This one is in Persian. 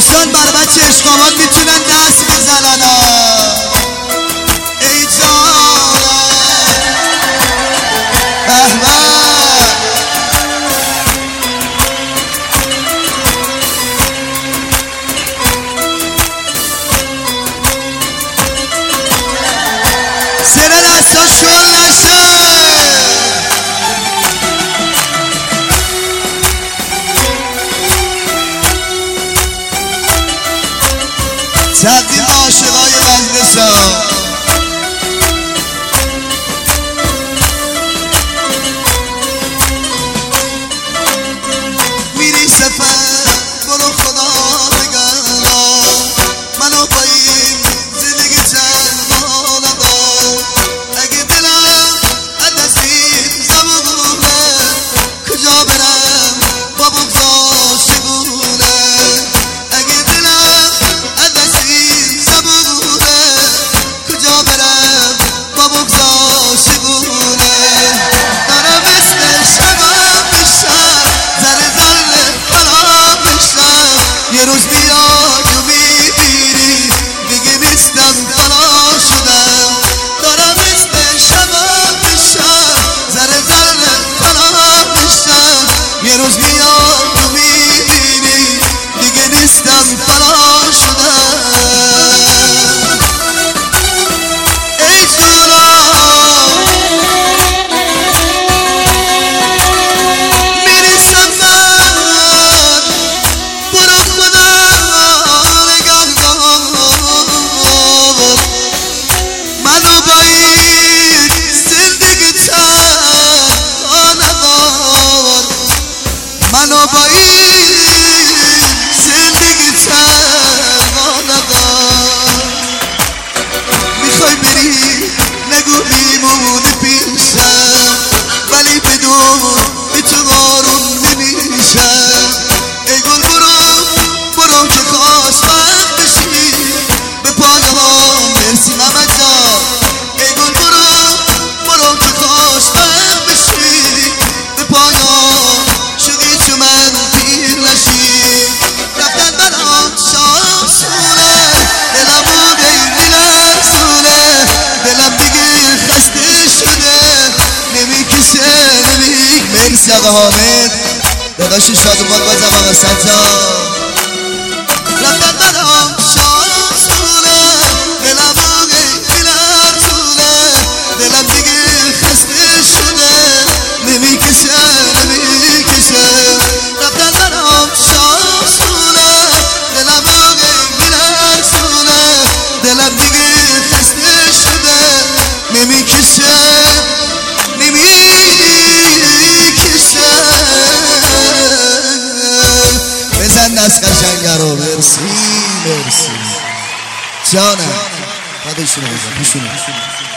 دوستان بر بچه اشقابات میتونن دست بزنن. ای جانم احمد سر دستا شل نشه. تقدیم عاشقای مجلسا میری سفر برو خدا نگهدار منو با این زندگی چند اگه دلم از این زبونه کجا برم با بغضا شگونه اگه دلم از این زبونه کجا برم با بغضا شگونه دارم مثل شبم میشم ذره ذره خراب میشم یه روز بیاد و میبینی دیگه نیستم فنا شدم دارم مثل شبم میشم ذره ذره خراب میشم یه روز بیاد و میبینی دیگه نیستم فنا شدم. ای جونم میری سفر برو خدا نگهدار منو با این زندگی تنها نذار منو با این زندگی تنها نذار میخوای بری نگو میمونی پیشم ولی بدون بی تو آروم نمیشم. ای گل برو که کاش وقت بشی به پای ها مرسی محمد جان. ای گل برو که کاش وقت بشی به پای ها شدی چو من پیر نشی رفتن برام شانسونه دلم بوده میلرزونه دلم دیگه خسته شده نمیکشه مرسی آقا حامد داداش شادومان بازم آقا سجاد رفتن برام شانسونه دلم بوده میلرزونه دلم دیگه خسته شده نمیکشه رفتن برام شانسونه دلم بوده میلرزونه دلم دیگه خسته شده نمیکشه بزن دست قشنگه رو. مرسی جانم بعدشونو بزن پیشونو